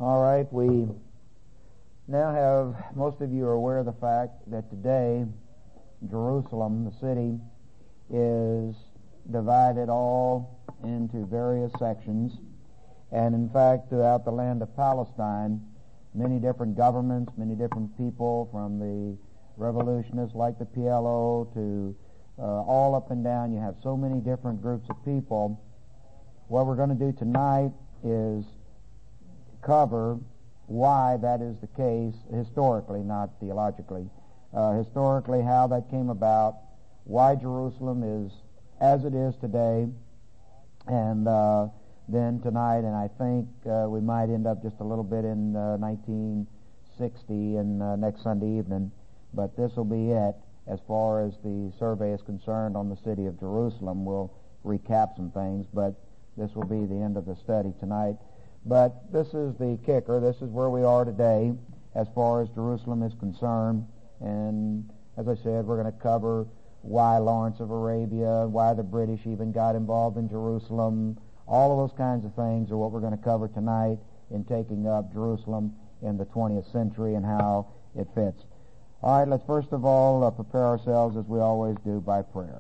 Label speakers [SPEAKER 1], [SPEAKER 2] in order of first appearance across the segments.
[SPEAKER 1] All right, we now have, most of you are aware of the fact that today Jerusalem, the city, is divided all into various sections. And in fact, throughout the land of Palestine, many different governments, many different people, from the revolutionists like the PLO to all up and down. You have so many different groups of people. What we're going to do tonight is cover why that is the case historically, not theologically. Historically, how that came about, why Jerusalem is as it is today, and then tonight, and I think we might end up just a little bit in 1960 and next Sunday evening, but this will be it as far as the survey is concerned on the city of Jerusalem. We'll recap some things, but this will be the end of the study tonight. But this is the kicker. This is where we are today as far as Jerusalem is concerned. And as I said, we're going to cover why Lawrence of Arabia, why the British even got involved in Jerusalem. All of those kinds of things are what we're going to cover tonight in taking up Jerusalem in the 20th century and how it fits. All right, let's first of all prepare ourselves as we always do by prayer.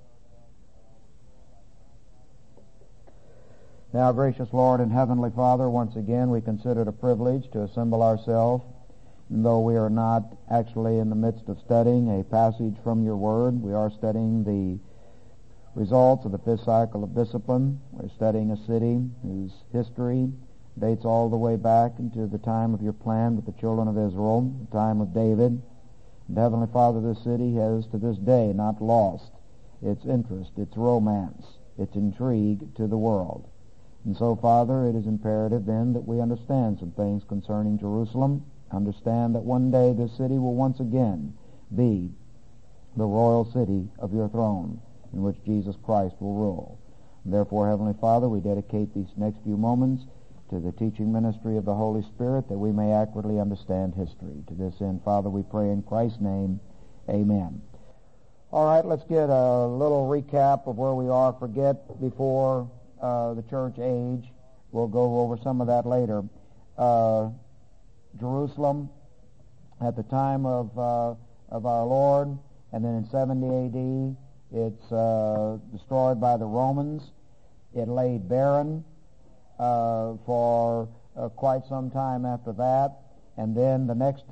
[SPEAKER 1] Now, gracious Lord and Heavenly Father, once again we consider it a privilege to assemble ourselves, and though we are not actually in the midst of studying a passage from your Word. We are studying the results of the fifth cycle of discipline. We're studying a city whose history dates all the way back into the time of your plan with the children of Israel, the time of David. And Heavenly Father, this city has to this day not lost its interest, its romance, its intrigue to the world. And so, Father, it is imperative then that we understand some things concerning Jerusalem, understand that one day this city will once again be the royal city of your throne, in which Jesus Christ will rule. And therefore, Heavenly Father, we dedicate these next few moments to the teaching ministry of the Holy Spirit, that we may accurately understand history. To this end, Father, we pray in Christ's name, amen. All right, let's get a little recap of where we are. Forget before the church age. We'll go over some of that later. Jerusalem, at the time of our Lord, and then in 70 A.D., it's destroyed by the Romans. It lay barren for quite some time after that. And then the next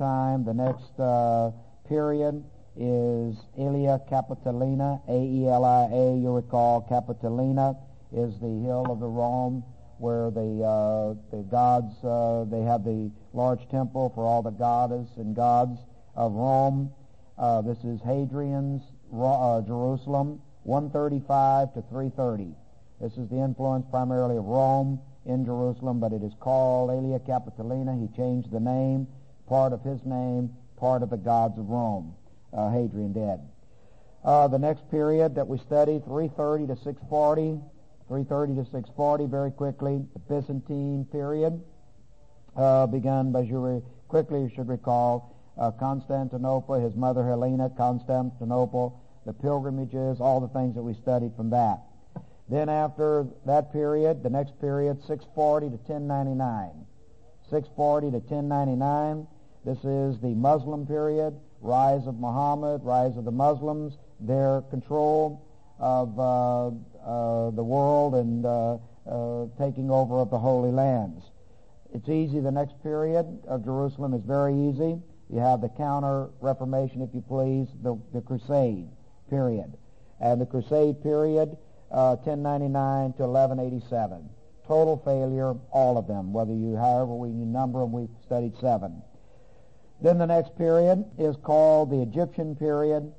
[SPEAKER 1] period is Aelia Capitolina, A-E-L-I-A. You recall Capitolina is the hill of the Rome where the gods, they have the large temple for all the goddess and gods of Rome. This is Hadrian's Jerusalem, 135 to 330. This is the influence primarily of Rome in Jerusalem, but it is called Aelia Capitolina. He changed the name, part of his name, part of the gods of Rome. Hadrian did. The next period that we study, 330 to 640. 330 to 640, very quickly. The Byzantine period began, as you should recall, Constantinople, his mother Helena, Constantinople, the pilgrimages, all the things that we studied from that. Then after that period, the next period, 640 to 1099. 640 to 1099, this is the Muslim period, rise of Muhammad, rise of the Muslims, their control of the world and taking over of the Holy Lands. It's easy. The next period of Jerusalem is very easy. You have the counter-reformation, if you please, the Crusade period. And the Crusade period, 1099 to 1187. Total failure, all of them, however you number them, we've studied 7. Then the next period is called the Egyptian period,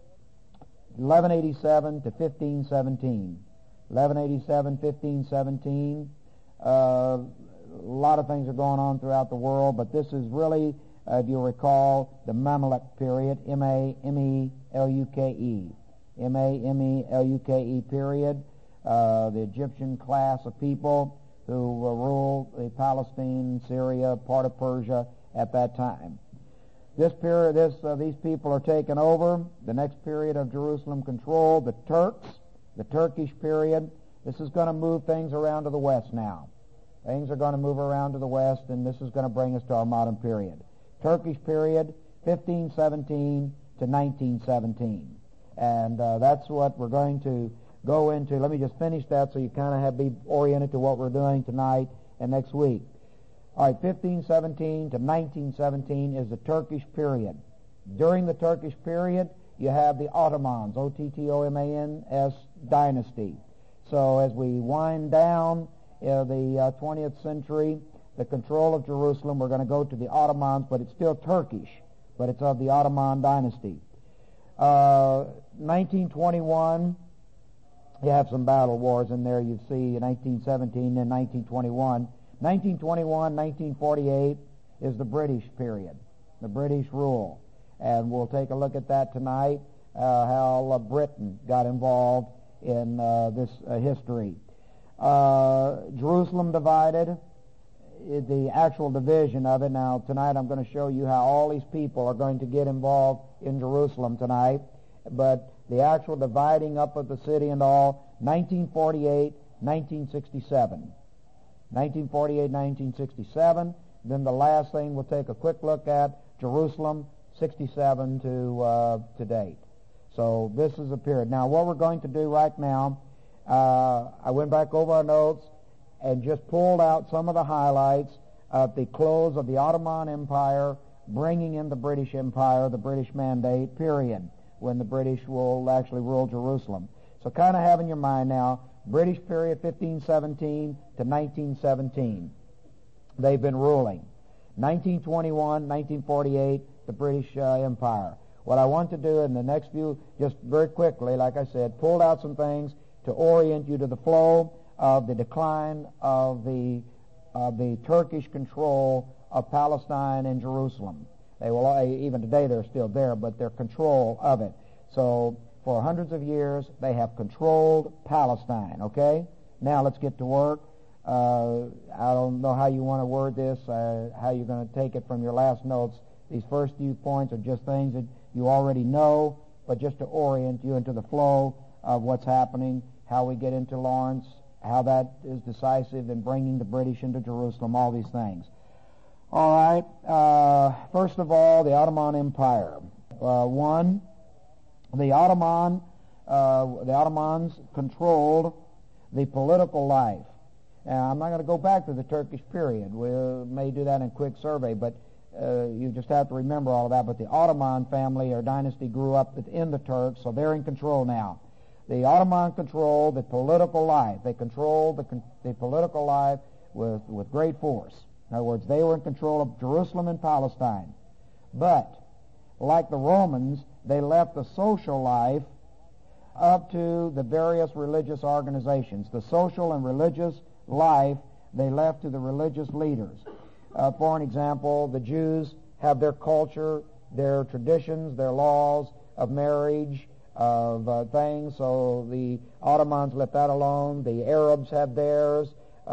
[SPEAKER 1] 1187 to 1517. 1187, 1517. A lot of things are going on throughout the world, but this is really, if you recall, the Mamluk period, M-A-M-E-L-U-K-E. M-A-M-E-L-U-K-E period. The Egyptian class of people who ruled Palestine, Syria, part of Persia at that time. This period, these people are taken over. The next period of Jerusalem control, the Turks, the Turkish period. This is going to move things around to the west now. Things are going to move around to the west, and this is going to bring us to our modern period. Turkish period, 1517 to 1917. And that's what we're going to go into. Let me just finish that so you kind of be oriented to what we're doing tonight and next week. All right, 1517 to 1917 is the Turkish period. During the Turkish period, you have the Ottomans, Ottomans dynasty. So as we wind down the 20th century, the control of Jerusalem, we're going to go to the Ottomans, but it's still Turkish, but it's of the Ottoman dynasty. 1921, you have some battle wars in there. You see 1917 and 1921. 1921, 1948 is the British period, the British rule. And we'll take a look at that tonight, how Britain got involved in this history. Jerusalem divided, the actual division of it. Now, tonight I'm going to show you how all these people are going to get involved in Jerusalem tonight. But the actual dividing up of the city and all, 1948, 1967. 1948, 1967. Then the last thing we'll take a quick look at, Jerusalem, 67 to date. So this is a period. Now, what we're going to do right now, I went back over our notes and just pulled out some of the highlights of the close of the Ottoman Empire, bringing in the British Empire, the British Mandate period, when the British will actually rule Jerusalem. So kind of have in your mind now, British period 1517 to 1917. They've been ruling. 1921, 1948, the British Empire. What I want to do in the next few, just very quickly, like I said, pulled out some things to orient you to the flow of the decline of the Turkish control of Palestine and Jerusalem. They will, even today they're still there, but their control of it. So for hundreds of years they have controlled Palestine, okay? Now let's get to work. I don't know how you want to word this, how you're going to take it from your last notes. These first few points are just things that you already know, but just to orient you into the flow of what's happening, how we get into Lawrence, how that is decisive in bringing the British into Jerusalem, all these things. All right, first of all, the Ottoman Empire. The Ottomans controlled the political life. Now, I'm not going to go back to the Turkish period. We may do that in a quick survey, but you just have to remember all of that. But the Ottoman family or dynasty grew up within the Turks, so they're in control now. The Ottoman controlled the political life. They controlled the political life with great force. In other words, they were in control of Jerusalem and Palestine. But, like the Romans, they left the social life up to the various religious organizations. The social and religious life they left to the religious leaders. For an example, the Jews have their culture, their traditions, their laws of marriage, of things, so the Ottomans left that alone. The Arabs have theirs.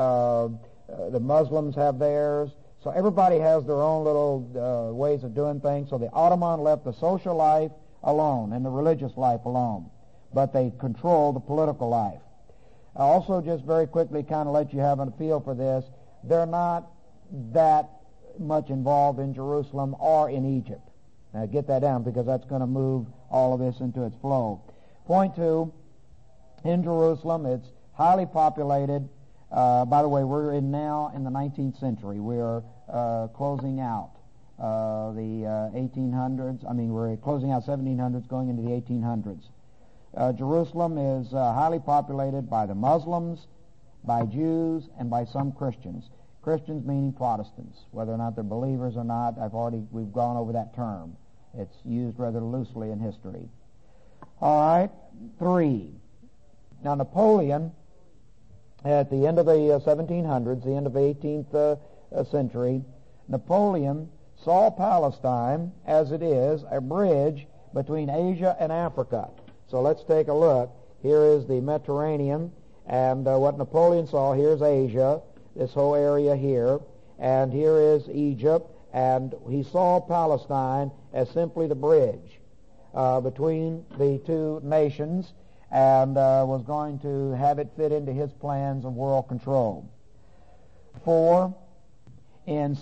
[SPEAKER 1] The Muslims have theirs. So everybody has their own little ways of doing things. So the Ottoman left the social life alone and the religious life alone. But they control the political life. Also, just very quickly kind of let you have a feel for this, they're not that much involved in Jerusalem or in Egypt. Now get that down because that's going to move all of this into its flow. Point 2, in Jerusalem, it's highly populated. By the way, we're now in the 19th century. We're closing out the 1800s. We're closing out 1700s, going into the 1800s. Jerusalem is highly populated by the Muslims, by Jews, and by some Christians. Christians meaning Protestants, whether or not they're believers or not. We've gone over that term. It's used rather loosely in history. All right, 3. Now Napoleon, at the end of the 1700s, the end of the 18th century, Napoleon saw Palestine as it is a bridge between Asia and Africa. So let's take a look. Here is the Mediterranean, and what Napoleon saw, here's Asia, this whole area here, and here is Egypt, and he saw Palestine as simply the bridge between the two nations, and was going to have it fit into his plans of world control. 4, in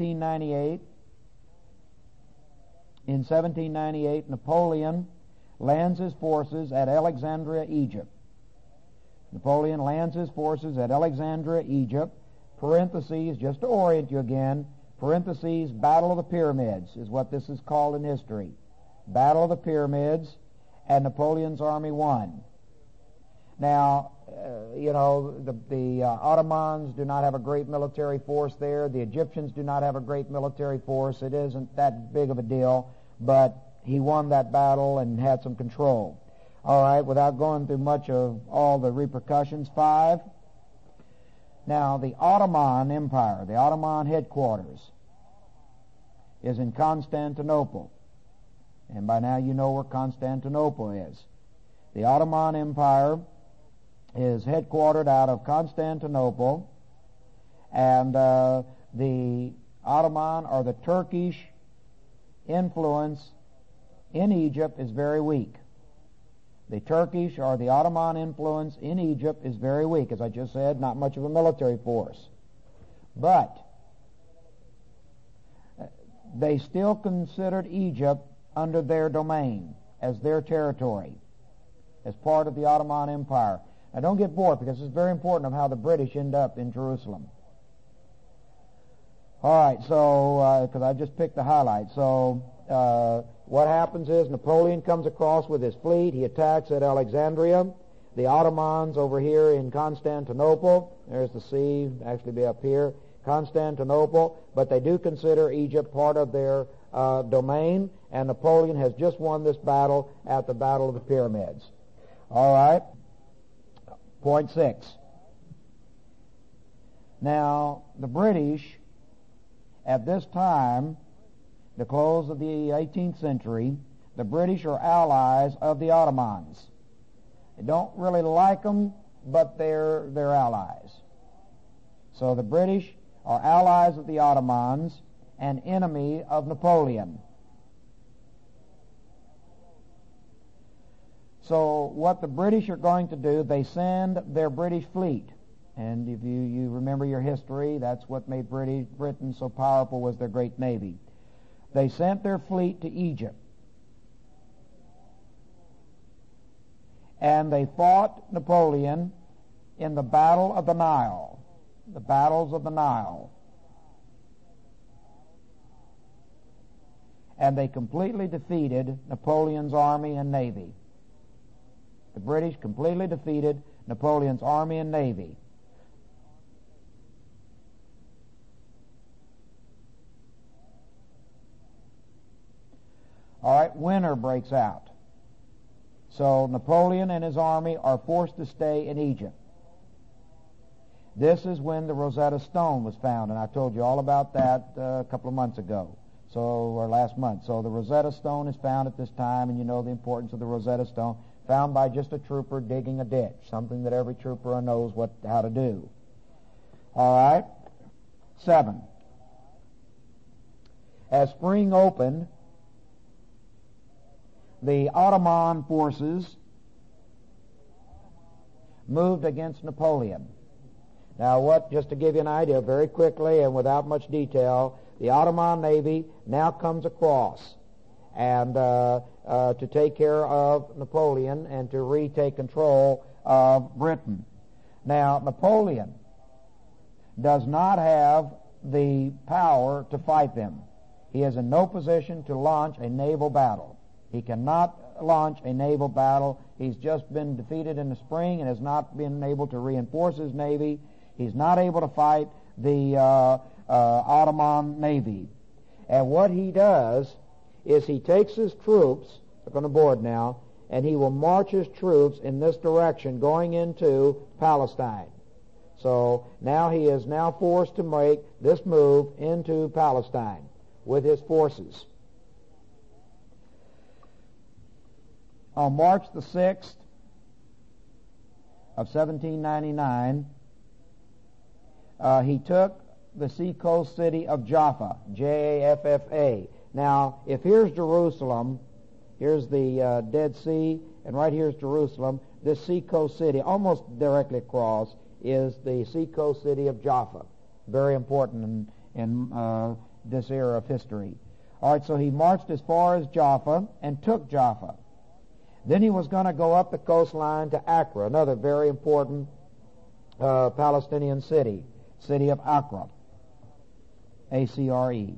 [SPEAKER 1] 1798, Napoleon lands his forces at Alexandria, Egypt. Napoleon lands his forces at Alexandria, Egypt, parentheses, just to orient you again, parentheses, Battle of the Pyramids is what this is called in history. Battle of the Pyramids, and Napoleon's army won. Now, the Ottomans do not have a great military force there. The Egyptians do not have a great military force. It isn't that big of a deal, but he won that battle and had some control. All right, without going through much of all the repercussions. 5. Now, the Ottoman Empire, the Ottoman headquarters, is in Constantinople. And by now you know where Constantinople is. The Ottoman Empire is headquartered out of Constantinople, and the Ottoman or the Turkish influence in Egypt is very weak. The Turkish or the Ottoman influence in Egypt is very weak. As I just said, not much of a military force. But they still considered Egypt under their domain, as their territory, as part of the Ottoman Empire. Now don't get bored, because it's very important of how the British end up in Jerusalem. All right, so, because I just picked the highlights. So, what happens is Napoleon comes across with his fleet. He attacks at Alexandria. The Ottomans over here in Constantinople. There's the sea, actually be up here. Constantinople. But they do consider Egypt part of their domain. And Napoleon has just won this battle at the Battle of the Pyramids. All right. Point 6. Now, the British, at this time, the close of the 18th century, the British are allies of the Ottomans. They don't really like them, but they're allies. So the British are allies of the Ottomans and enemy of Napoleon. So what the British are going to do, they send their British fleet. And if you remember your history, that's what made Britain so powerful, was their great navy. They sent their fleet to Egypt. And they fought Napoleon in the Battle of the Nile, the battles of the Nile. And they completely defeated Napoleon's army and navy. The British completely defeated Napoleon's army and navy. All right, winter breaks out. So Napoleon and his army are forced to stay in Egypt. This is when the Rosetta Stone was found, and I told you all about that a couple of months ago, or last month. So the Rosetta Stone is found at this time, and you know the importance of the Rosetta Stone, found by just a trooper digging a ditch, something that every trooper knows how to do. All right, 7. As spring opened, the Ottoman forces moved against Napoleon. Now just to give you an idea very quickly and without much detail, the Ottoman navy now comes across and to take care of Napoleon and to retake control of Britain. Now, Napoleon does not have the power to fight them. He is in no position to launch a naval battle. He cannot launch a naval battle. He's just been defeated in the spring and has not been able to reinforce his navy. He's not able to fight the Ottoman navy. And what he does is he takes his troops, look on the board now, and he will march his troops in this direction going into Palestine. So now he is now forced to make this move into Palestine with his forces. On March the 6th of 1799, he took the seacoast city of Jaffa, Jaffa. Now, if here's Jerusalem, here's the Dead Sea, and right here's Jerusalem, this seacoast city, almost directly across, is the seacoast city of Jaffa. Very important in this era of history. All right, so he marched as far as Jaffa and took Jaffa. Then he was going to go up the coastline to Acre, another very important Palestinian city of Acre, A-C-R-E.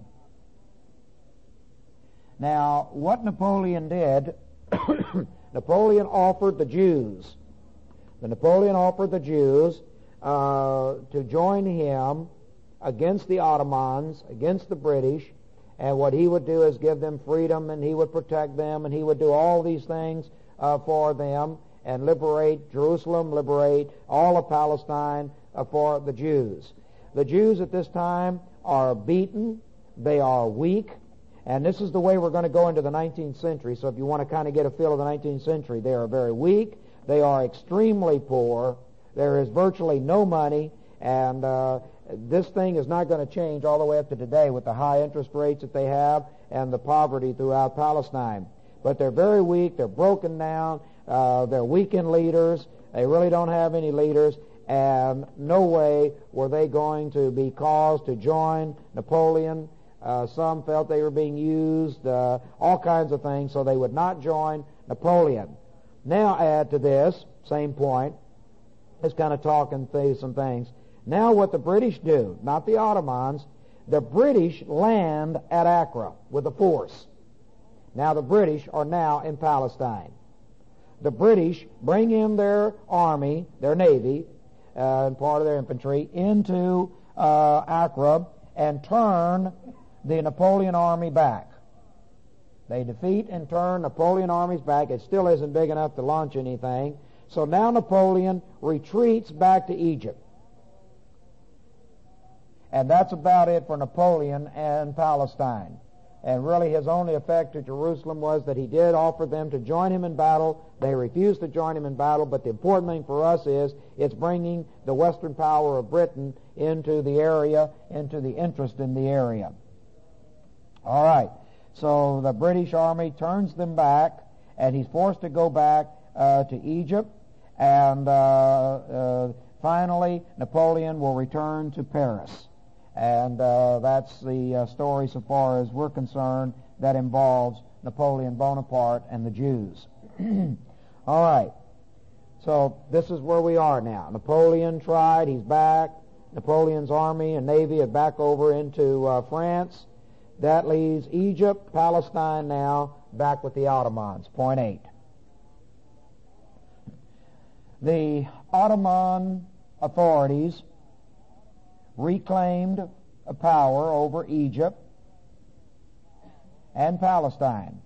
[SPEAKER 1] Now, what Napoleon did, Napoleon offered the Jews. Napoleon offered the Jews to join him against the Ottomans, against the British, and what he would do is give them freedom, and he would protect them, and he would do all these things for them, and liberate Jerusalem, liberate all of Palestine for the Jews. The Jews at this time are beaten, they are weak, and this is the way we're going to go into the 19th century. So if you want to kind of get a feel of the 19th century, they are very weak, they are extremely poor, there is virtually no money, and this thing is not going to change all the way up to today with the high interest rates that they have and the poverty throughout Palestine. But they're very weak, they're broken down, they're weak in leaders, they really don't have any leaders, and no way were they going to be caused to join Napoleon. Some felt they were being used, all kinds of things, so they would not join Napoleon. Now add to this, same point, let's kind of talk and say some things. Now what the British do, not the Ottomans, the British land at Acre with a force. Now the British are now in Palestine. The British bring in their army, their navy, and part of their infantry into Acre and turn the Napoleon army back. They defeat and turn Napoleon armies back. It still isn't big enough to launch anything. So now Napoleon retreats back to Egypt. And that's about it for Napoleon and Palestine. And really his only effect to Jerusalem was that he did offer them to join him in battle. They refused to join him in battle, but the important thing for us is it's bringing the Western power of Britain into the area, into the interest in the area. All right, so the British army turns them back, and he's forced to go back to Egypt, and finally Napoleon will return to Paris. And that's the story so far as we're concerned that involves Napoleon Bonaparte and the Jews. All right. So this is where we are now. Napoleon tried. He's back. Napoleon's army and navy are back over into France. That leaves Egypt, Palestine now, back with the Ottomans. Point 8. The Ottoman authorities reclaimed a power over Egypt and Palestine.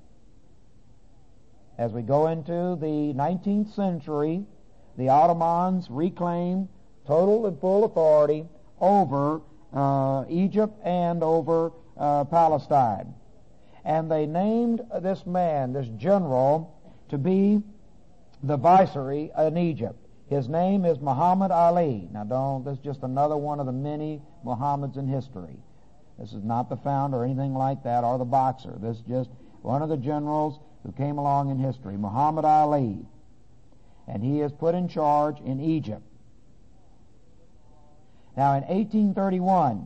[SPEAKER 1] As we go into the 19th century, the Ottomans reclaimed total and full authority over Egypt and over Palestine. And they named this man, this general, to be the viceroy in Egypt. His name is Muhammad Ali. Now this is just another one of the many Muhammads in history. This is not the founder or anything like that, or the boxer. This is just one of the generals who came along in history, Muhammad Ali. And he is put in charge in Egypt. Now in 1831,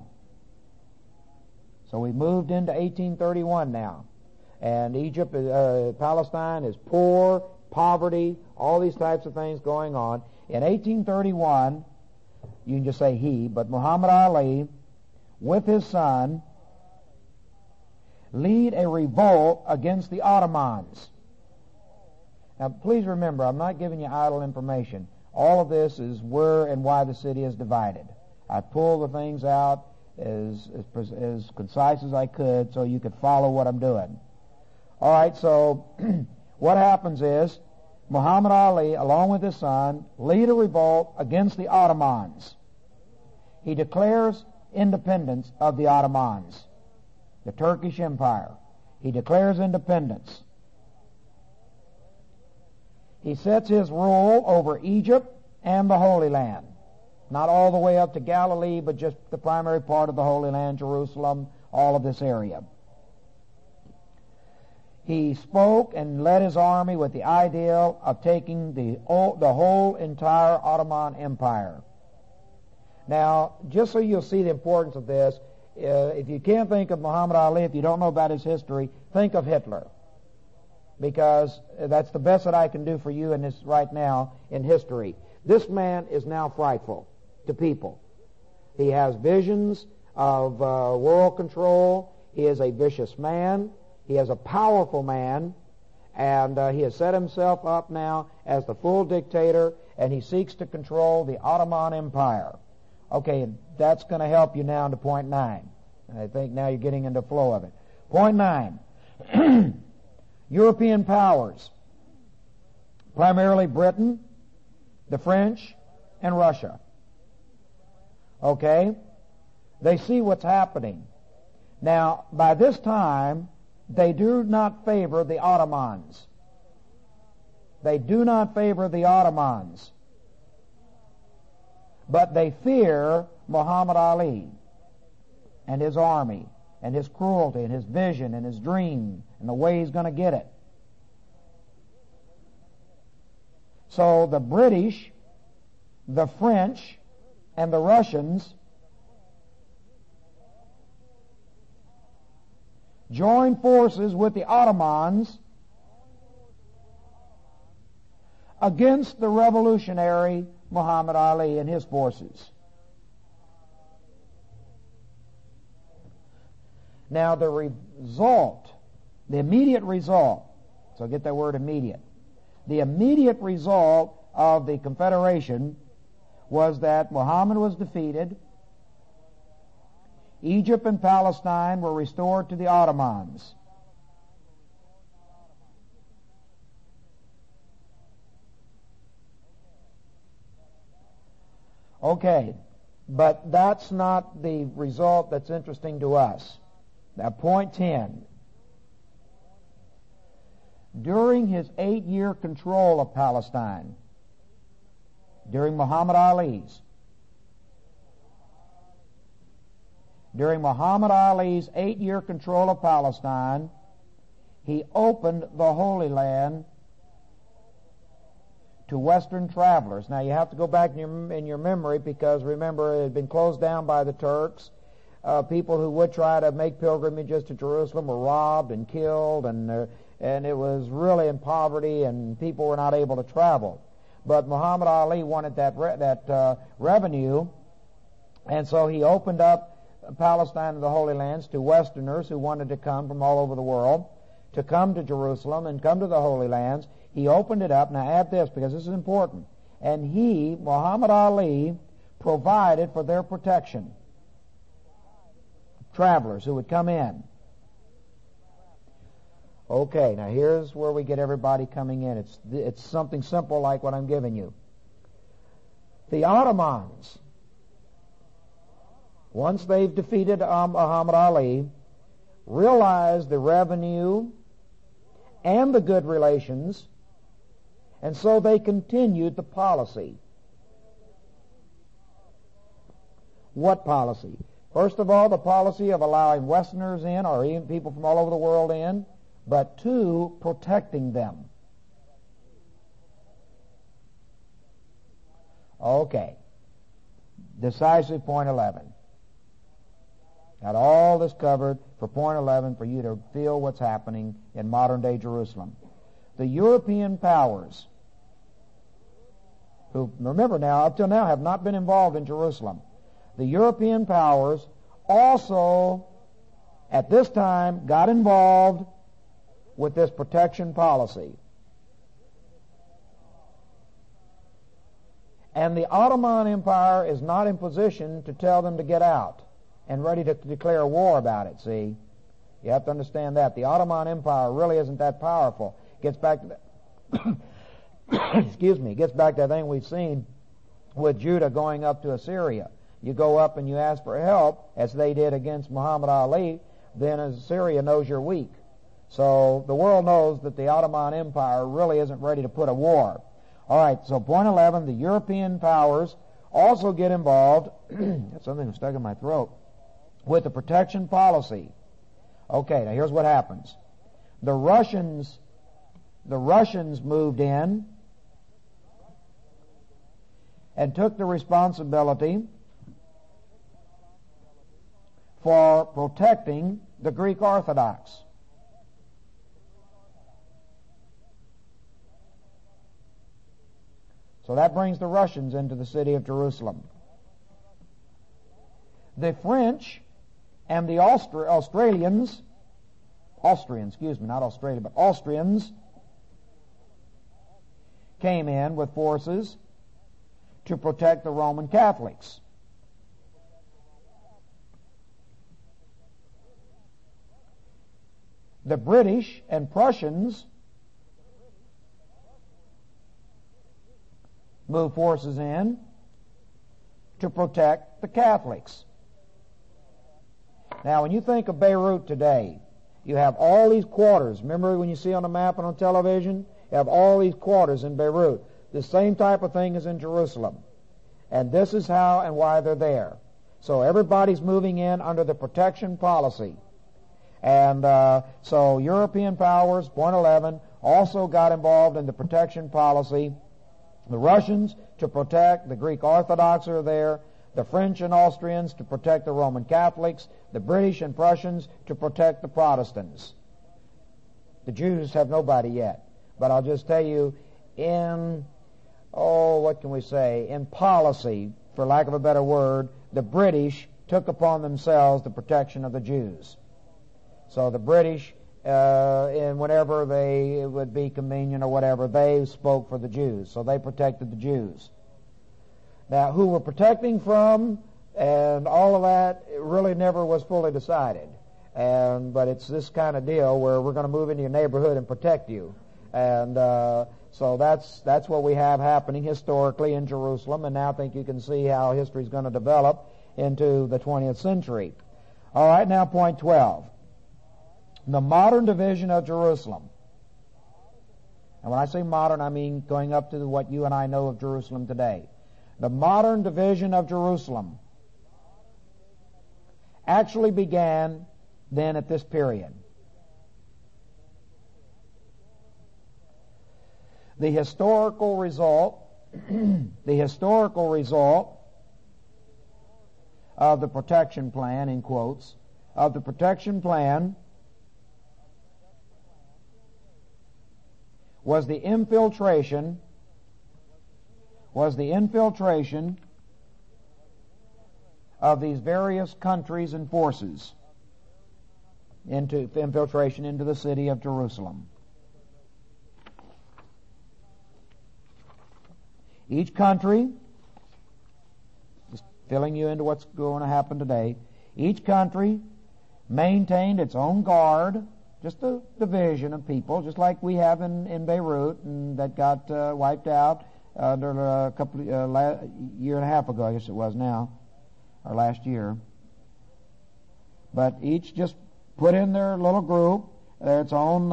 [SPEAKER 1] so we moved into 1831 now, and Egypt, Palestine is poor, poverty, all these types of things going on. In 1831, you can just say he, but Muhammad Ali, with his son, lead a revolt against the Ottomans. Now, please remember, I'm not giving you idle information. All of this is where and why the city is divided. I pulled the things out as concise as I could so you could follow what I'm doing. All right, so what happens is Muhammad Ali, along with his son, lead a revolt against the Ottomans. He declares independence of the Ottomans, the Turkish Empire. He declares independence. He sets his rule over Egypt and the Holy Land. Not all the way up to Galilee, but just the primary part of the Holy Land, Jerusalem, all of this area. He spoke and led his army with the ideal of taking the whole entire Ottoman Empire. Now, just so you'll see the importance of this, if you can't think of Muhammad Ali, if you don't know about his history, think of Hitler. Because that's the best that I can do for you in this right now in history. This man is now frightful to people. He has visions of world control. He is a vicious man. He is a powerful man. And he has set himself up now as the full dictator, and he seeks to control the Ottoman Empire. Okay, that's going to help you now to point 9. And I think now you're getting into the flow of it. Point 9. European powers, primarily Britain, the French, and Russia. Okay? They see what's happening. Now, by this time, they do not favor the Ottomans. They do not favor the Ottomans. But they fear Muhammad Ali and his army and his cruelty and his vision and his dream and the way he's going to get it. So the British, the French, and the Russians join forces with the Ottomans against the revolutionary Muhammad Ali and his forces. Now the result, the immediate result, so get that word immediate, the immediate result of the confederation was that Muhammad was defeated, Egypt and Palestine were restored to the Ottomans. Okay, but that's not the result that's interesting to us. Now, point 10. During his 8-year control of Palestine, during Muhammad Ali's 8-year control of Palestine, he opened the Holy Land to Western travelers. Now, you have to go back in your memory because, remember, it had been closed down by the Turks. People who would try to make pilgrimages to Jerusalem were robbed and killed, and it was really in poverty, and people were not able to travel. But Muhammad Ali wanted that revenue, and so he opened up Palestine and the Holy Lands to Westerners who wanted to come from all over the world to come to Jerusalem and come to the Holy Lands. He opened it up. Now add this, because this is important. And he, Muhammad Ali, provided for their protection. Travelers who would come in. Okay, now here's where we get everybody coming in. It's something simple like what I'm giving you. The Ottomans, once they've defeated Muhammad Ali, realized the revenue and the good relations, and so they continued the policy. What policy? First of all, the policy of allowing Westerners in, or even people from all over the world in, but 2, protecting them. Okay. Decisive point 11. Got all this covered for point 11 for you to feel what's happening in modern-day Jerusalem. The European powers, who, remember now, up till now have not been involved in Jerusalem. The European powers also, at this time, got involved with this protection policy. And the Ottoman Empire is not in position to tell them to get out and ready to declare war about it, see? You have to understand that. The Ottoman Empire really isn't that powerful. Gets back to that gets back to that thing we've seen with Judah going up to Assyria. You go up and you ask for help, as they did against Muhammad Ali, then Assyria knows you're weak. So the world knows that the Ottoman Empire really isn't ready to put a war. All right, so point 11, the European powers also get involved, got something stuck in my throat, with the protection policy. Okay, now here's what happens. The Russians moved in and took the responsibility for protecting the Greek Orthodox. So that brings the Russians into the city of Jerusalem. The French and the Austrians, came in with forces to protect the Roman Catholics. The British and Prussians moved forces in to protect the Catholics. Now, when you think of Beirut today, you have all these quarters. Remember when you see on the map and on television? You have all these quarters in Beirut. The same type of thing is in Jerusalem. And this is how and why they're there. So everybody's moving in under the protection policy. And so European powers, point 11, also got involved in the protection policy. The Russians to protect the Greek Orthodox are there. The French and Austrians to protect the Roman Catholics. The British and Prussians to protect the Protestants. The Jews have nobody yet. But I'll just tell you, in policy, for lack of a better word, the British took upon themselves the protection of the Jews. So the British, whenever it would be convenient or whatever, they spoke for the Jews. So they protected the Jews. Now, who we're protecting from and all of that, it really never was fully decided. But it's this kind of deal where we're going to move into your neighborhood and protect you. And so that's what we have happening historically in Jerusalem. And now I think you can see how history is going to develop into the 20th century. All right, now point 12. The modern division of Jerusalem. And when I say modern, I mean going up to what you and I know of Jerusalem today. The modern division of Jerusalem actually began then at this period. The historical result of the protection plan, in quotes, of the protection plan was the infiltration of these various countries and forces into the city of Jerusalem. Each country, just filling you into what's going to happen today, each country maintained its own guard, just a division of people, just like we have in Beirut, and that got wiped out under a year and a half ago, I guess it was now, or last year. But each just put in their little group, its own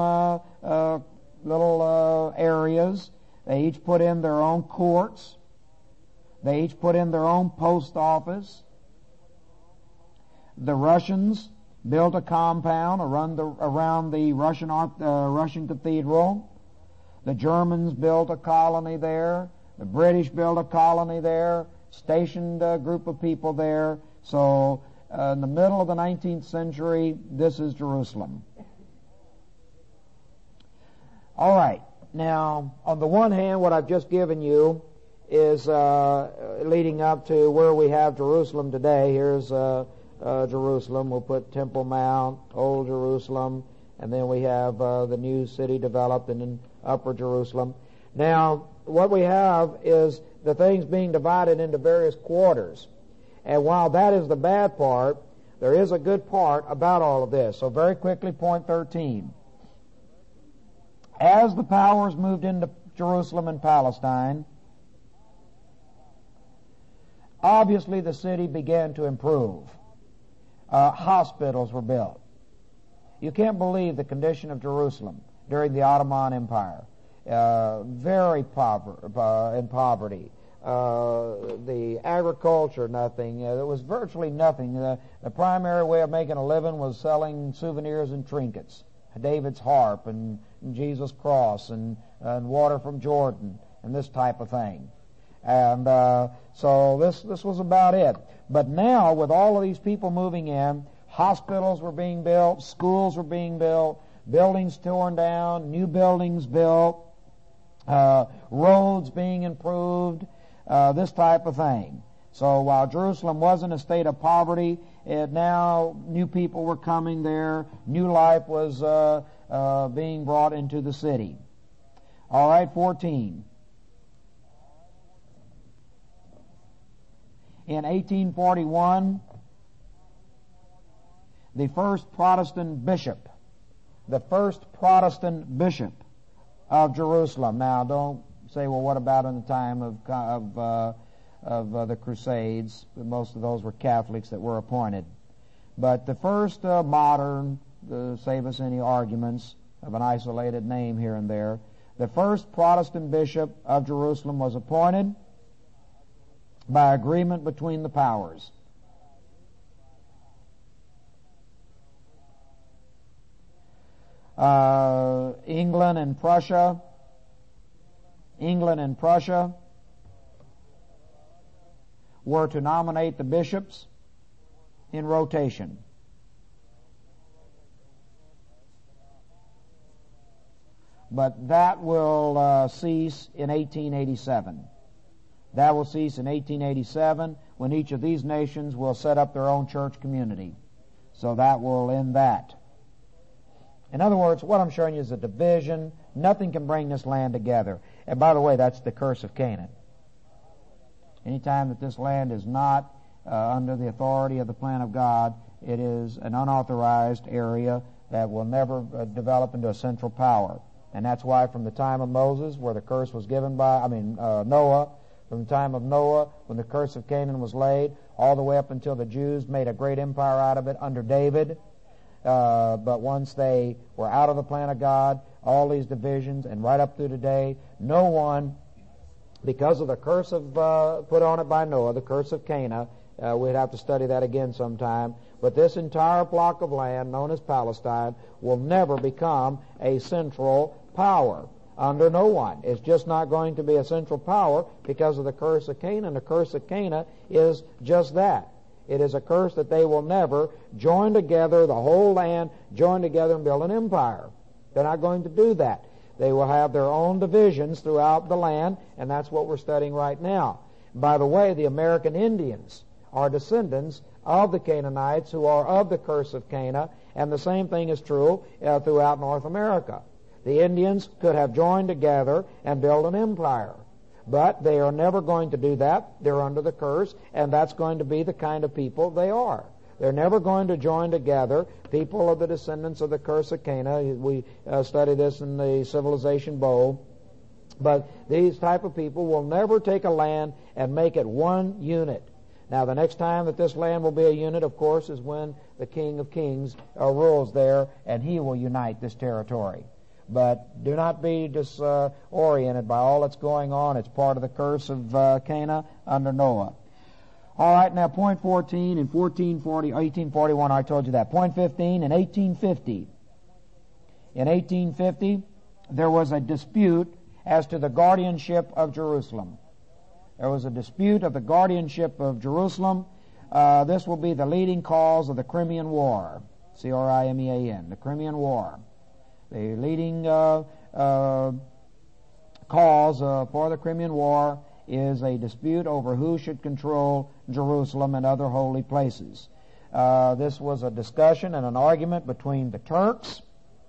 [SPEAKER 1] little areas. They each put in their own courts. They each put in their own post office. The Russians built a compound around the Russian cathedral. The Germans built a colony there. The British built a colony there, stationed a group of people there. So in the middle of the 19th century, this is Jerusalem. All right. Now, on the one hand, what I've just given you is leading up to where we have Jerusalem today. Here's Jerusalem. We'll put Temple Mount, Old Jerusalem, and then we have the new city developed in Upper Jerusalem. Now, what we have is the things being divided into various quarters. And while that is the bad part, there is a good part about all of this. So very quickly, point 13. As the powers moved into Jerusalem and Palestine, obviously the city began to improve. Hospitals were built. You can't believe the condition of Jerusalem during the Ottoman Empire. Very in poverty. The agriculture, nothing. There was virtually nothing. The primary way of making a living was selling souvenirs and trinkets. David's harp and Jesus' cross and water from Jordan and this type of thing. And so this was about it. But now, with all of these people moving in, Hospitals were being built, schools were being built, buildings torn down, new buildings built, roads being improved, this type of thing. So while Jerusalem was in a state of poverty, now new people were coming there, new life was being brought into the city. All right, 14. In 1841, the first Protestant bishop of Jerusalem. Now, don't say, well, what about in the time of the Crusades? Most of those were Catholics that were appointed. But the first modern, to save us any arguments of an isolated name here and there, the first Protestant bishop of Jerusalem was appointed by agreement between the powers. England and Prussia were to nominate the bishops in rotation. But that will cease in 1887. That will cease in 1887 when each of these nations will set up their own church community. So that will end that. In other words, what I'm showing you is a division. Nothing can bring this land together. And by the way, that's the curse of Canaan. Anytime that this land is not under the authority of the plan of God, it is an unauthorized area that will never develop into a central power. And that's why from the time of Moses, where the curse was given by, Noah, from the time of Noah, when the curse of Canaan was laid, all the way up until the Jews made a great empire out of it under David. But once they were out of the plan of God, all these divisions, and right up through today, no one, because of the curse of put on it by Noah, the curse of Canaan, we'd have to study that again sometime, but this entire block of land, known as Palestine, will never become a central power under no one. It's just not going to be a central power because of the curse of Canaan. The curse of Canaan is just that. It is a curse that they will never join together, the whole land, join together and build an empire. They're not going to do that. They will have their own divisions throughout the land, and that's what we're studying right now. By the way, the American Indians are descendants of the Canaanites who are of the curse of Canaan, and the same thing is true throughout North America. The Indians could have joined together and built an empire. But they are never going to do that. They're under the curse, and that's going to be the kind of people they are. They're never going to join together, people of the descendants of the curse of Canaan. We study this in the Civilization Bowl. But these type of people will never take a land and make it one unit. Now, the next time that this land will be a unit, of course, is when the King of Kings rules there, and he will unite this territory. But do not be disoriented by all that's going on. It's part of the curse of Canaan under Noah. All right, now point 14 in 1841, I told you that. Point 15 in 1850. In 1850, there was a dispute as to the guardianship of Jerusalem. There was a dispute of the guardianship of Jerusalem. This will be the leading cause of the Crimean War. Crimean, the Crimean War. The leading cause for the Crimean War is a dispute over who should control Jerusalem and other holy places. This was a discussion and an argument between the Turks,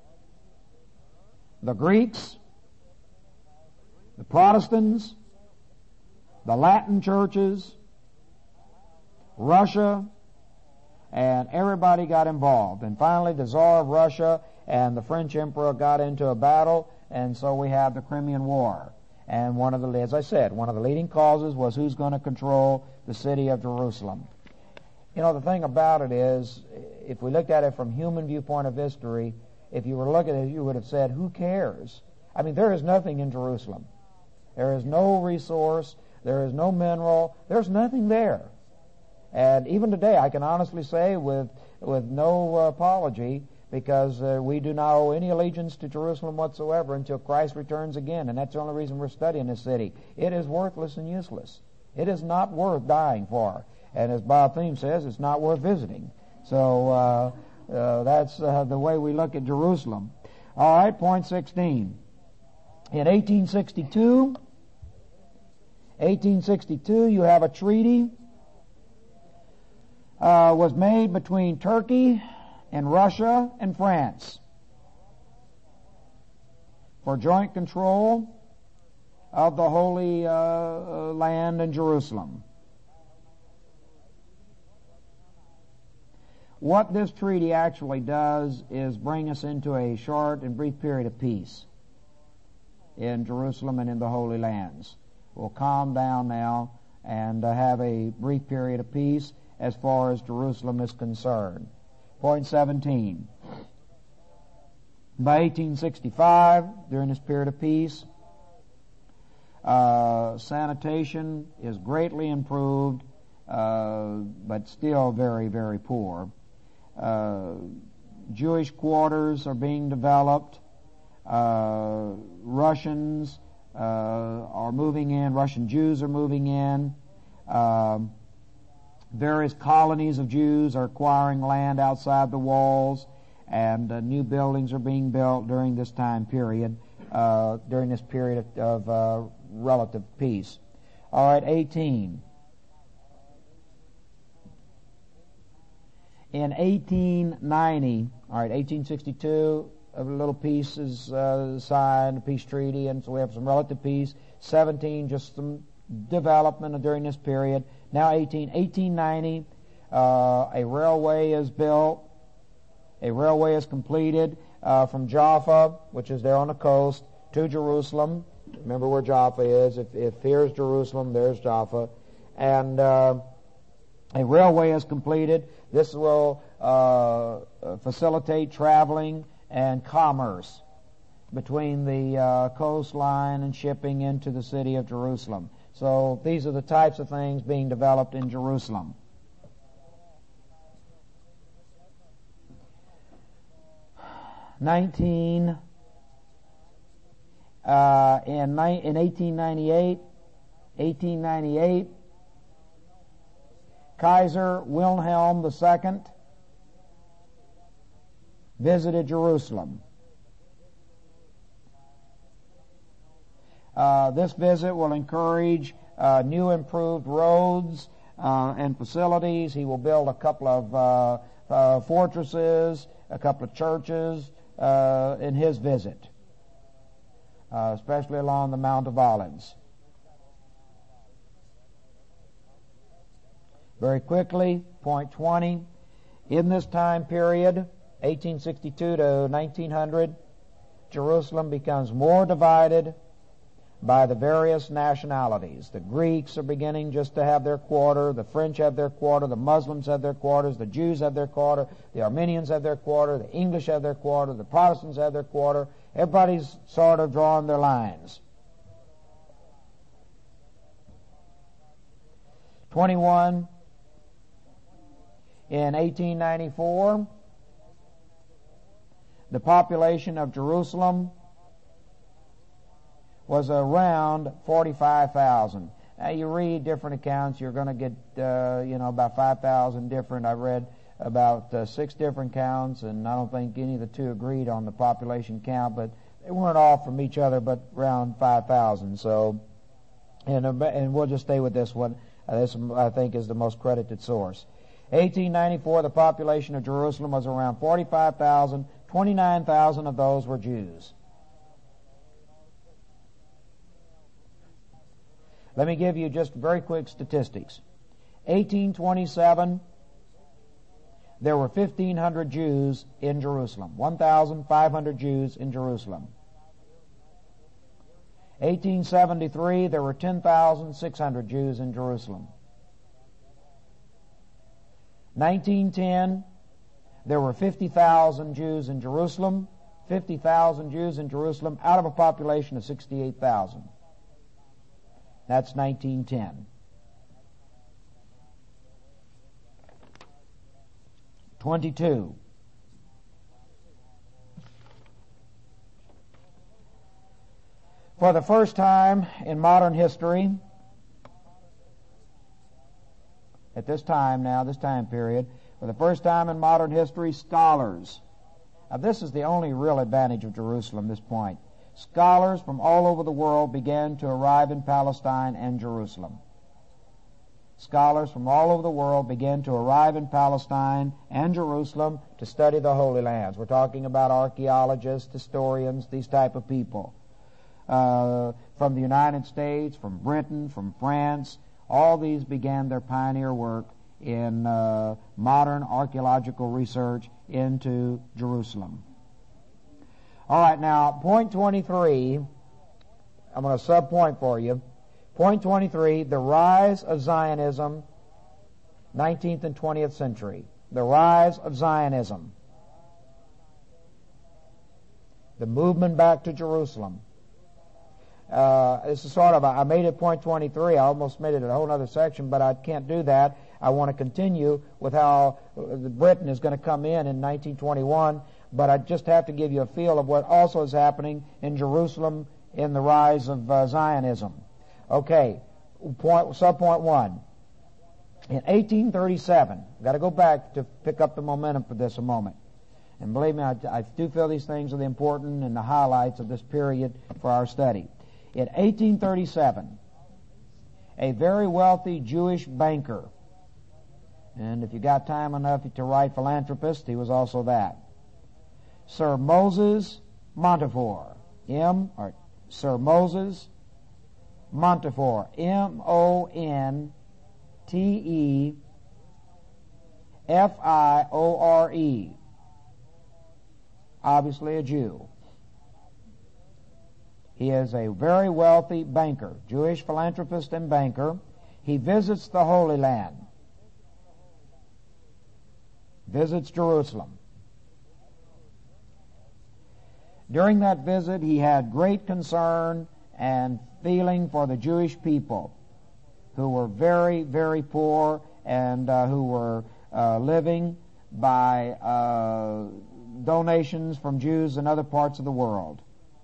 [SPEAKER 1] the Greeks, the Protestants, the Latin churches, Russia, and everybody got involved. And finally, the Tsar of Russia and the French Emperor got into a battle, and so we have the Crimean War. And as I said, one of the leading causes was who's going to control the city of Jerusalem. You know, the thing about it is, if we looked at it from human viewpoint of history, if you were looking at it, you would have said, who cares? I mean, there is nothing in Jerusalem. There is no resource. There is no mineral. There's nothing there. And even today, I can honestly say with no apology, because we do not owe any allegiance to Jerusalem whatsoever until Christ returns again, and that's the only reason we're studying this city. It is worthless and useless. It is not worth dying for. And as Bob Thiem says, it's not worth visiting. So that's the way we look at Jerusalem. All right, point 16. In 1862, you have a treaty was made between Turkey and Russia and France for joint control of the Holy Land in Jerusalem. What this treaty actually does is bring us into a short and brief period of peace in Jerusalem and in the Holy Lands. We'll calm down now and have a brief period of peace as far as Jerusalem is concerned. Point 17. By 1865, during this period of peace, sanitation is greatly improved, but still very, very poor. Jewish quarters are being developed. Russians are moving in. Russian Jews are moving in. Various colonies of Jews are acquiring land outside the walls, and new buildings are being built during this time period, during this period of relative peace. All right, 18. In 1890, all right, 1862, a little peace is signed, a peace treaty, and so we have some relative peace. 17, just some development during this period. Now 1890, a railway is built. A railway is completed from Jaffa, which is there on the coast, to Jerusalem. Remember where Jaffa is. If here's Jerusalem, there's Jaffa. And a railway is completed. This will facilitate traveling and commerce between the coastline and shipping into the city of Jerusalem. So these are the types of things being developed in Jerusalem. In 1898, Kaiser Wilhelm II visited Jerusalem. This visit will encourage new improved roads and facilities. He will build a couple of fortresses, a couple of churches in his visit, especially along the Mount of Olives. Very quickly, point 20. In this time period, 1862 to 1900, Jerusalem becomes more divided by the various nationalities. The Greeks are beginning just to have their quarter, the French have their quarter, the Muslims have their quarters, the Jews have their quarter, the Armenians have their quarter, the English have their quarter, the Protestants have their quarter. Everybody's sort of drawing their lines. 21. In 1894, the population of Jerusalem was around 45,000. Now you read different accounts, you're going to get, about 5,000 different. I read about 6 different counts, and I don't think any of the two agreed on the population count, but they weren't off from each other, but around 5,000. So, and we'll just stay with this one. This, I think, is the most credited source. 1894, the population of Jerusalem was around 45,000. 29,000 of those were Jews. Let me give you just very quick statistics. 1827, there were 1,500 Jews in Jerusalem. 1,500 Jews in Jerusalem. 1873, there were 10,600 Jews in Jerusalem. 1910, there were 50,000 Jews in Jerusalem. 50,000 Jews in Jerusalem out of a population of 68,000. That's 1910. 22. For the first time in modern history, at this time now, this time period, For the first time in modern history, scholars. Now, this is the only real advantage of Jerusalem, this point. Scholars from all over the world began to arrive in Palestine and Jerusalem. Scholars from all over the world began to arrive in Palestine and Jerusalem to study the Holy Lands. We're talking about archaeologists, historians, these type of people. From the United States, from Britain, from France, all these began their pioneer work in modern archaeological research into Jerusalem. All right, now, point 23, I'm going to sub-point for you. Point 23, the rise of Zionism, 19th and 20th century. The rise of Zionism. The movement back to Jerusalem. This is sort of, I made it point 23. I almost made it a whole other section, but I can't do that. I want to continue with how Britain is going to come in 1921, but I just have to give you a feel of what also is happening in Jerusalem in the rise of Zionism. Okay, sub-point 1. In 1837, I've got to go back to pick up the momentum for this a moment. And believe me, I do feel these things are the important and the highlights of this period for our study. In 1837, a very wealthy Jewish banker, and if you got time enough to write philanthropist, he was also that, Sir Moses Montefiore, Sir Moses Montefiore, Montefiore, obviously a Jew. He is a very wealthy banker, Jewish philanthropist and banker. He visits the Holy Land, visits Jerusalem. During that visit, he had great concern and feeling for the Jewish people who were very, very poor and who were living by donations from Jews in other parts of the world.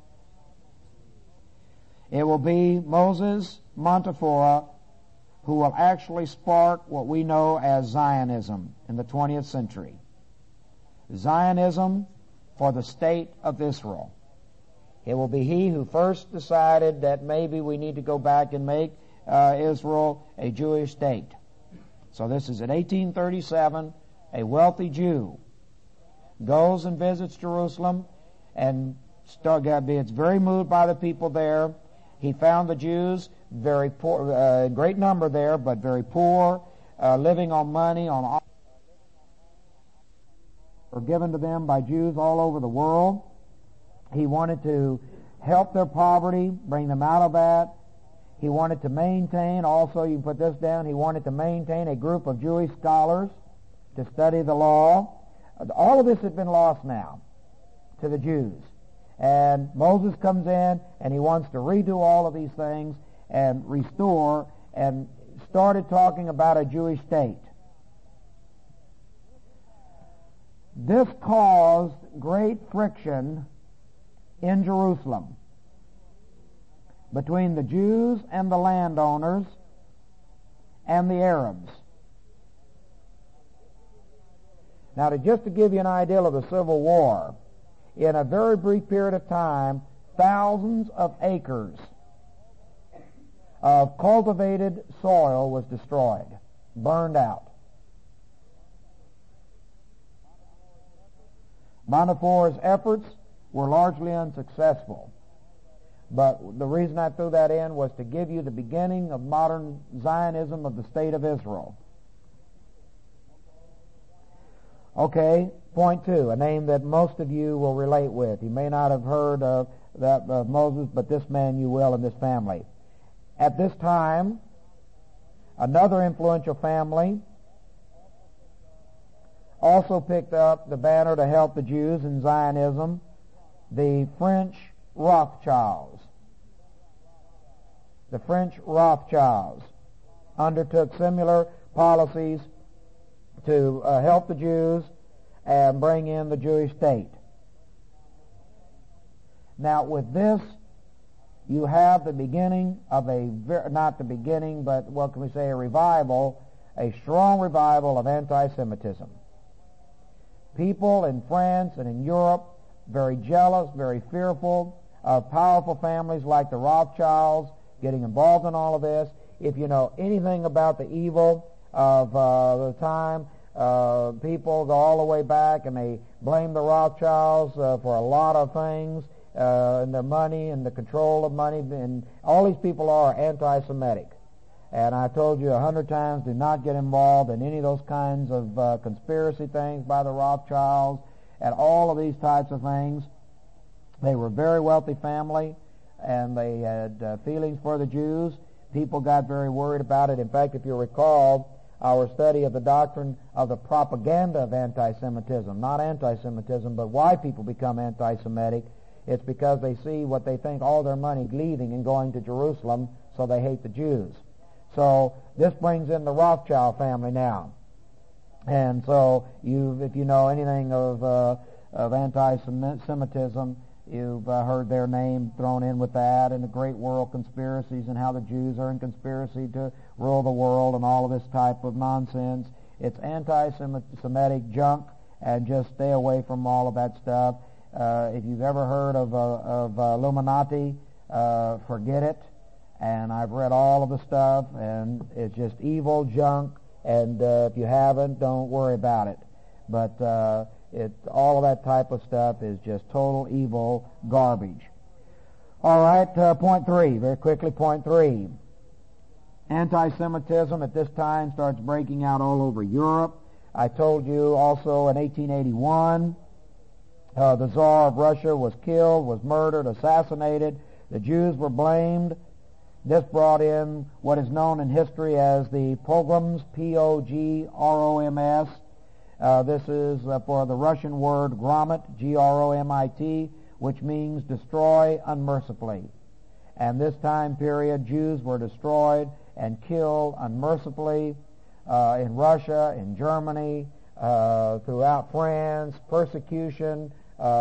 [SPEAKER 1] It will be Moses Montefiore who will actually spark what we know as Zionism in the 20th century. Zionism for the state of Israel. It will be he who first decided that maybe we need to go back and make Israel a Jewish state. So this is in 1837. A wealthy Jew goes and visits Jerusalem and gets very moved by the people there. He found the Jews very poor, great number there, but very poor, living on money, were given to them by Jews all over the world. He wanted to help their poverty, bring them out of that. He wanted to maintain, also you can put this down, he wanted to maintain a group of Jewish scholars to study the law. All of this has been lost now to the Jews. And Moses comes in and he wants to redo all of these things and restore, and started talking about a Jewish state. This caused great friction in Jerusalem between the Jews and the landowners and the Arabs. Now, just to give you an idea of the Civil War, in a very brief period of time, thousands of acres of cultivated soil was destroyed, burned out. Montefiore's efforts were largely unsuccessful. But the reason I threw that in was to give you the beginning of modern Zionism of the State of Israel. Okay, point 2, a name that most of you will relate with. You may not have heard of Moses, but this man you will in this family. At this time, another influential family also picked up the banner to help the Jews in Zionism, the French Rothschilds. The French Rothschilds undertook similar policies to help the Jews and bring in the Jewish state. Now, with this, you have the beginning of not the beginning, but what can we say, a revival, a strong revival of anti-Semitism. People in France and in Europe, very jealous, very fearful of powerful families like the Rothschilds getting involved in all of this. If you know anything about the evil of the time, people go all the way back and they blame the Rothschilds for a lot of things, and their money and the control of money, and all these people are anti-Semitic. And I told you 100 times, do not get involved in any of those kinds of conspiracy things by the Rothschilds and all of these types of things. They were a very wealthy family, and they had feelings for the Jews. People got very worried about it. In fact, if you recall, our study of the doctrine of the propaganda of anti-Semitism, not anti-Semitism, but why people become anti-Semitic, it's because they see what they think all their money leaving and going to Jerusalem, so they hate the Jews. So this brings in the Rothschild family now. And so if you know anything of anti-Semitism, you've heard their name thrown in with that, and the great world conspiracies and how the Jews are in conspiracy to rule the world and all of this type of nonsense. It's anti-Semitic junk, and just stay away from all of that stuff. If you've ever heard of Illuminati, forget it. And I've read all of the stuff, and it's just evil junk, and if you haven't, don't worry about it. But all of that type of stuff is just total evil garbage. All right, point 3, very quickly, point 3. Anti-Semitism at this time starts breaking out all over Europe. I told you also in 1881, the Tsar of Russia was killed, was murdered, assassinated. The Jews were blamed. This brought in what is known in history as the pogroms, P-O-G-R-O-M-S. This is for the Russian word gromit, G-R-O-M-I-T, which means destroy unmercifully. And this time period, Jews were destroyed and killed unmercifully in Russia, in Germany, throughout France, persecution,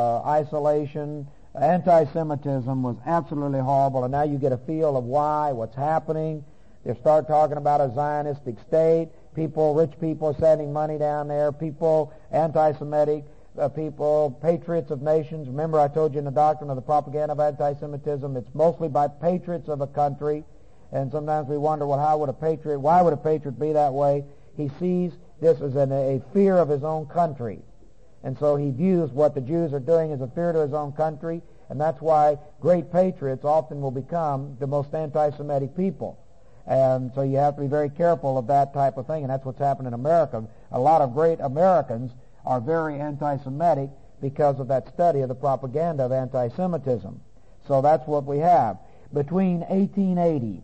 [SPEAKER 1] isolation. Anti-Semitism was absolutely horrible, and now you get a feel of why, what's happening. They start talking about a Zionistic state. People, rich people sending money down there. People, anti-Semitic people, patriots of nations. Remember I told you in the doctrine of the propaganda of anti-Semitism, it's mostly by patriots of a country. And sometimes we wonder, well, why would a patriot be that way? He sees this as a fear of his own country. And so he views what the Jews are doing as a fear to his own country, and that's why great patriots often will become the most anti-Semitic people. And so you have to be very careful of that type of thing, and that's what's happened in America. A lot of great Americans are very anti-Semitic because of that study of the propaganda of anti-Semitism. So that's what we have. Between 1880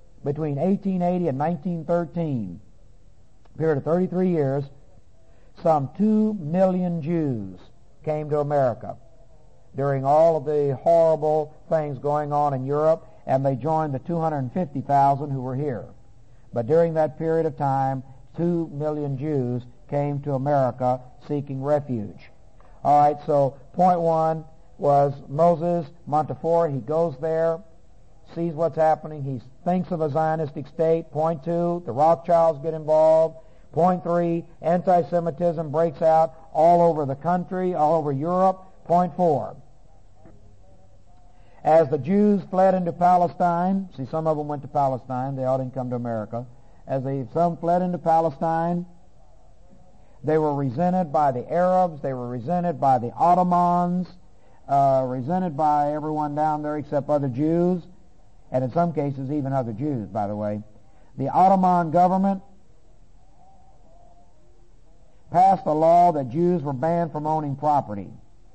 [SPEAKER 1] and 1913, a period of 33 years, some 2 million Jews came to America during all of the horrible things going on in Europe, and they joined the 250,000 who were here. But during that period of time, 2 million Jews came to America seeking refuge. All right, so point 1 was Moses Montefiore. He goes there, sees what's happening. He thinks of a Zionistic state. Point 2, the Rothschilds get involved. Point 3, anti-Semitism breaks out all over the country, all over Europe. Point 4, as the Jews fled into Palestine, see, some of them went to Palestine, they all didn't come to America. Some fled into Palestine, they were resented by the Arabs, they were resented by the Ottomans, resented by everyone down there except other Jews, and in some cases even other Jews, by the way. The Ottoman government passed a law that Jews were banned from owning property.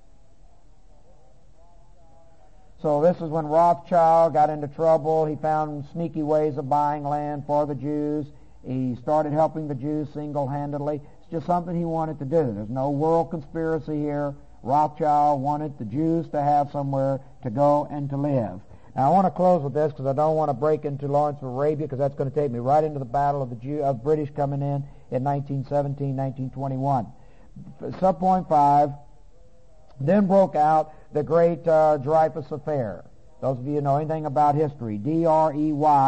[SPEAKER 1] So this is when Rothschild got into trouble. He found sneaky ways of buying land for the Jews. He started helping the Jews single-handedly. It's just something he wanted to do. There's no world conspiracy here. Rothschild wanted the Jews to have somewhere to go and to live. Now I want to close with this because I don't want to break into Lawrence of Arabia, because that's going to take me right into the battle of the British coming in 1917, 1921. Subpoint 5, then broke out the great Dreyfus Affair. Those of you who know anything about history,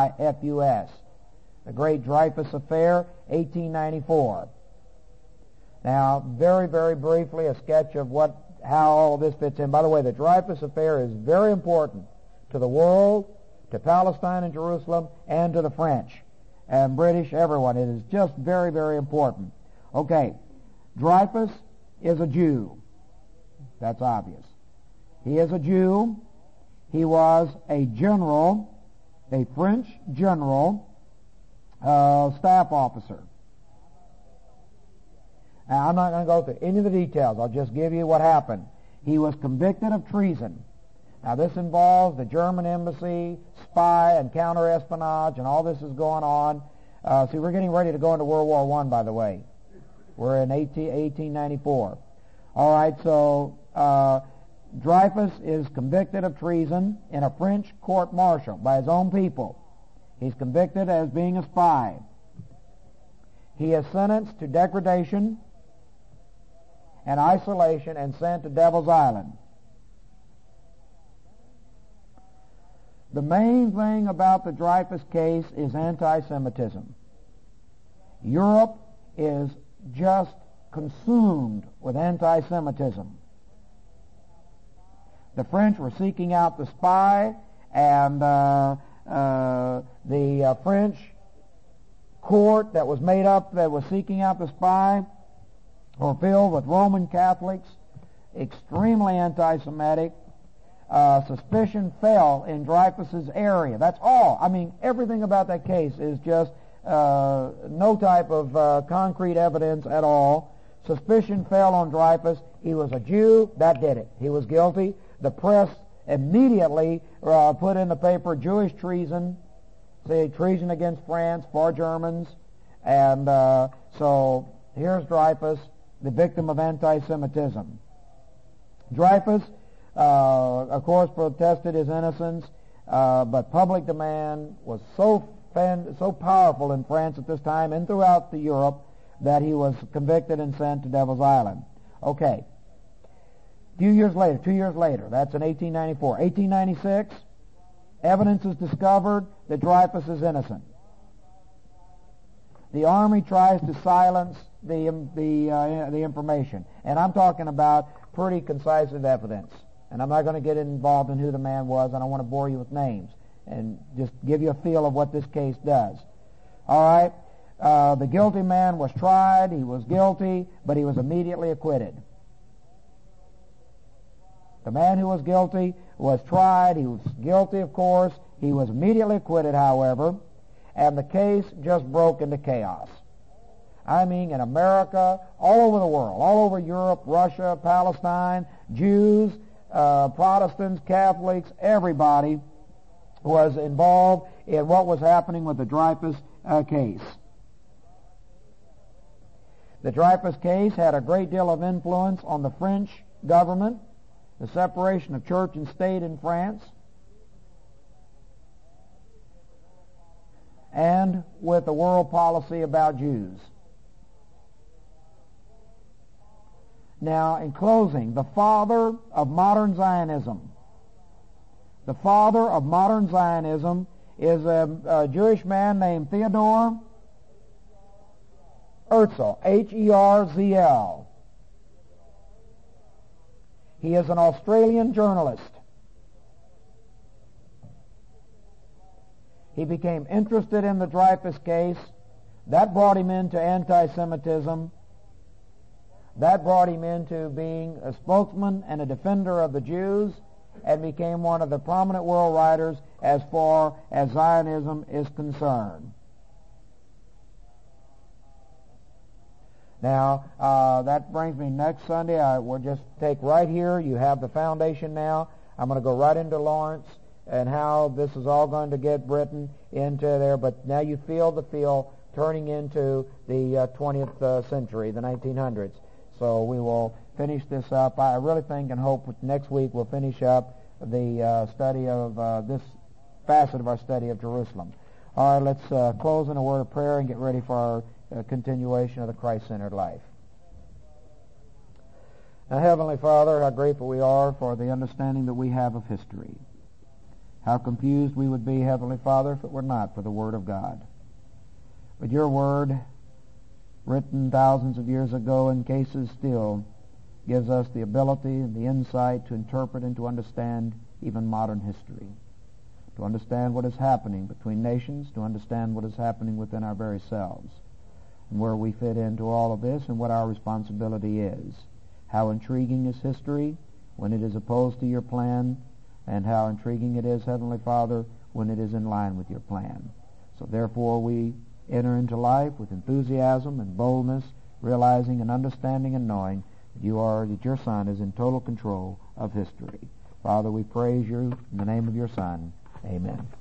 [SPEAKER 1] D-R-E-Y-F-U-S. The great Dreyfus Affair, 1894. Now, very, very briefly, a sketch of how all this fits in. By the way, the Dreyfus affair is very important to the world, to Palestine and Jerusalem, and to the French and British, everyone. It is just very, very important. Okay, Dreyfus is a Jew. That's obvious. He is a Jew. He was a general, a French general, staff officer. Now, I'm not going to go through any of the details. I'll just give you what happened. He was convicted of treason. Now, this involves the German embassy, spy, and counter-espionage, and all this is going on. See, we're getting ready to go into World War I, by the way. We're in 1894. All right, so Dreyfus is convicted of treason in a French court-martial by his own people. He's convicted as being a spy. He is sentenced to degradation and isolation and sent to Devil's Island. The main thing about the Dreyfus case is anti-Semitism. Europe is just consumed with anti-Semitism. The French were seeking out the spy, and the French court that was made up that was seeking out the spy were filled with Roman Catholics, extremely anti-Semitic. Suspicion fell in Dreyfus's area. That's all. I mean, everything about that case is just no type of concrete evidence at all. Suspicion fell on Dreyfus. He was a Jew. That did it. He was guilty. The press immediately put in the paper Jewish treason, say treason against France for Germans. And so here's Dreyfus, the victim of anti-Semitism. Dreyfus, of course, protested his innocence, but public demand was so powerful in France at this time and throughout Europe that he was convicted and sent to Devil's Island. Okay. A few years later, 2 years later, that's in 1894. 1896, evidence is discovered that Dreyfus is innocent. The Army tries to silence the information, and I'm talking about pretty concise evidence. And I'm not going to get involved in who the man was. I don't want to bore you with names, and just give you a feel of what this case does. All right, the guilty man was tried. He was guilty, but he was immediately acquitted. The man who was guilty was tried. He was guilty, of course. He was immediately acquitted, however, and the case just broke into chaos. I mean, in America, all over the world, all over Europe, Russia, Palestine, Jews, Protestants, Catholics, everybody was involved in what was happening with the Dreyfus case. The Dreyfus case had a great deal of influence on the French government, the separation of church and state in France, and with the world policy about Jews. Now, in closing, the father of modern Zionism. The father of modern Zionism is a Jewish man named Theodor Herzl, Herzl. He is an Australian journalist. He became interested in the Dreyfus case. That brought him into anti-Semitism. That brought him into being a spokesman and a defender of the Jews, and became one of the prominent world writers as far as Zionism is concerned. Now, that brings me next Sunday. We'll just take right here. You have the foundation now. I'm going to go right into Lawrence and how this is all going to get Britain into there. But now you feel the feel turning into the 20th century, the 1900s. So we will finish this up. I really think and hope next week we'll finish up the study of this facet of our study of Jerusalem. All right, let's close in a word of prayer and get ready for our continuation of the Christ-centered life. Now, Heavenly Father, how grateful we are for the understanding that we have of history. How confused we would be, Heavenly Father, if it were not for the Word of God. But your Word written thousands of years ago in cases still, gives us the ability and the insight to interpret and to understand even modern history, to understand what is happening between nations, to understand what is happening within our very selves, and where we fit into all of this and what our responsibility is. How intriguing is history when it is opposed to your plan, and how intriguing it is, Heavenly Father, when it is in line with your plan. So therefore we enter into life with enthusiasm and boldness, realizing and understanding and knowing that your Son is in total control of history. Father, we praise you in the name of your Son. Amen.